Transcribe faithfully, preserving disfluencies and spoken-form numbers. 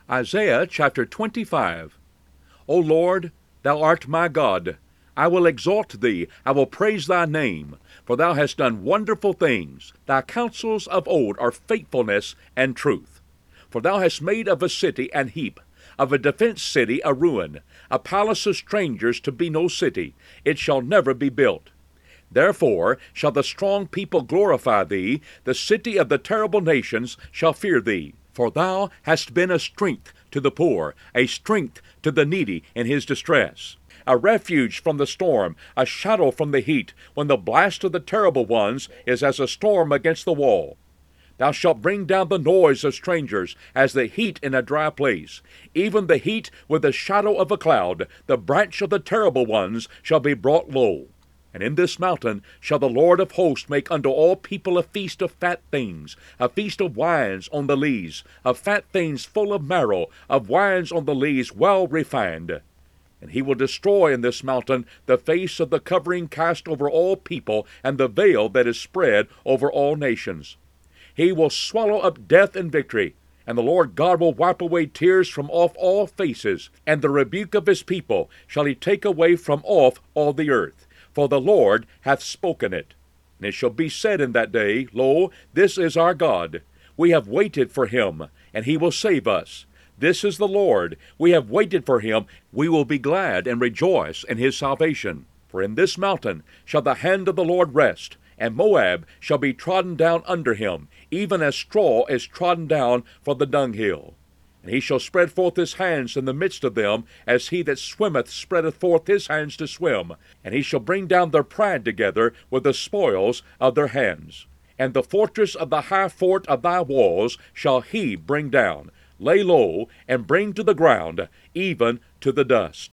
Isaiah chapter twenty-five. O Lord, thou art my God. I will exalt thee, I will praise thy name, for thou hast done wonderful things. Thy counsels of old are faithfulness and truth. For thou hast made of a city an heap, of a defence city a ruin, a palace of strangers to be no city. It shall never be built. Therefore shall the strong people glorify thee, the city of the terrible nations shall fear thee. For thou hast been a strength to the poor, a strength to the needy in his distress, a refuge from the storm, a shadow from the heat, when the blast of the terrible ones is as a storm against the wall. Thou shalt bring down the noise of strangers, as the heat in a dry place, even the heat with the shadow of a cloud. The branch of the terrible ones shall be brought low. And in this mountain shall the Lord of hosts make unto all people a feast of fat things, a feast of wines on the lees, of fat things full of marrow, of wines on the lees well refined. And he will destroy in this mountain the face of the covering cast over all people, and the veil that is spread over all nations. He will swallow up death in victory, and the Lord God will wipe away tears from off all faces, and the rebuke of his people shall he take away from off all the earth. For the Lord hath spoken it. And it shall be said in that day, Lo, this is our God. We have waited for him, and he will save us. This is the Lord. We have waited for him. We will be glad and rejoice in his salvation. For in this mountain shall the hand of the Lord rest, and Moab shall be trodden down under him, even as straw is trodden down for the dunghill. And he shall spread forth his hands in the midst of them, as he that swimmeth spreadeth forth his hands to swim. And he shall bring down their pride together with the spoils of their hands. And the fortress of the high fort of thy walls shall he bring down, lay low, and bring to the ground, even to the dust.